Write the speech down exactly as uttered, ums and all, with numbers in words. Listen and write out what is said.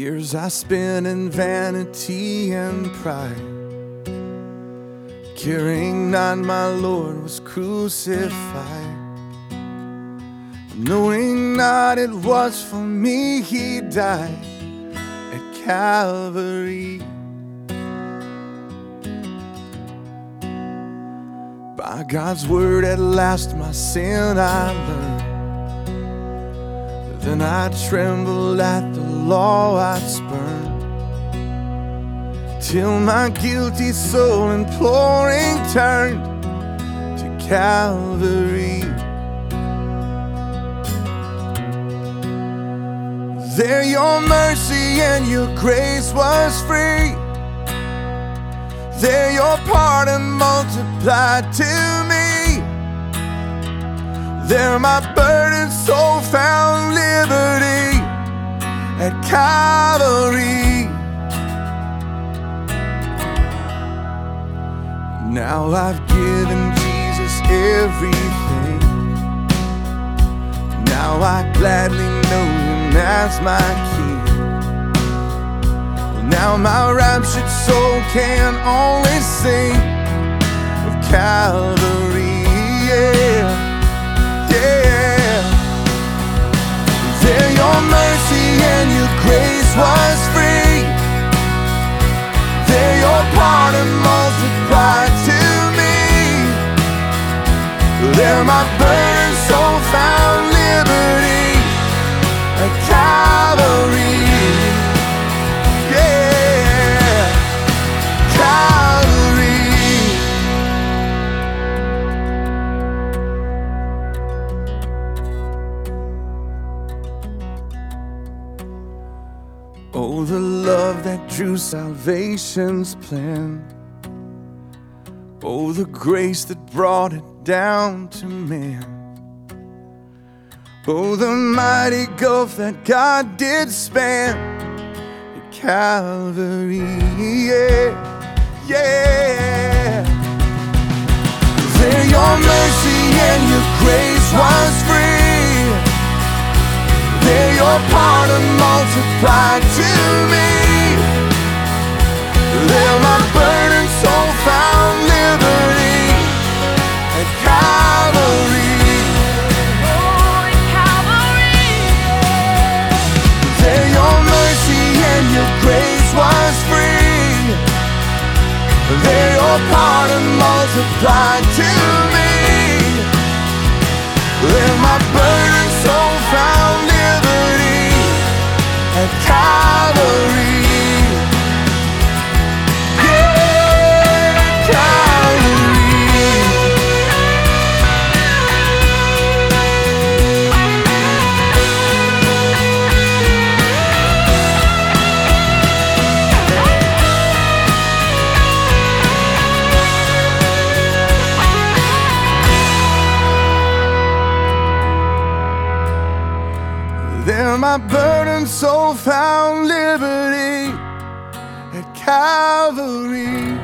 Years I spent in vanity and pride, caring not my Lord was crucified, knowing not it was for me He died at Calvary. By God's word at last my sin I learned. Then I trembled at the law I'd spurned, till my guilty soul imploring turned to Calvary. There your mercy and your grace was free. There your pardon multiplied to me. There my burdened soul found liberty at Calvary. Now I've given Jesus everything. Now I gladly know Him as my King. Now my raptured soul can only sing of Calvary, yeah. Yeah. There your mercy and your grace was free. There your pardon multiplied to me. There my burdened soul found liberty at Calvary. Yeah, Calvary. Oh, the love that drew salvation's plan. Oh, the grace that brought it down to man. Oh, the mighty gulf that God did span at Calvary, yeah, yeah. There your mercy and your grace was free. There your pardon multiplied to me. There my burdened soul found liberty at Calvary. Oh, at Calvary. There your mercy and your grace was free. There your pardon multiplied to me. There my burdened soul found liberty at Calvary. Yeah, Calvary. There my burdened soul found liberty at Calvary.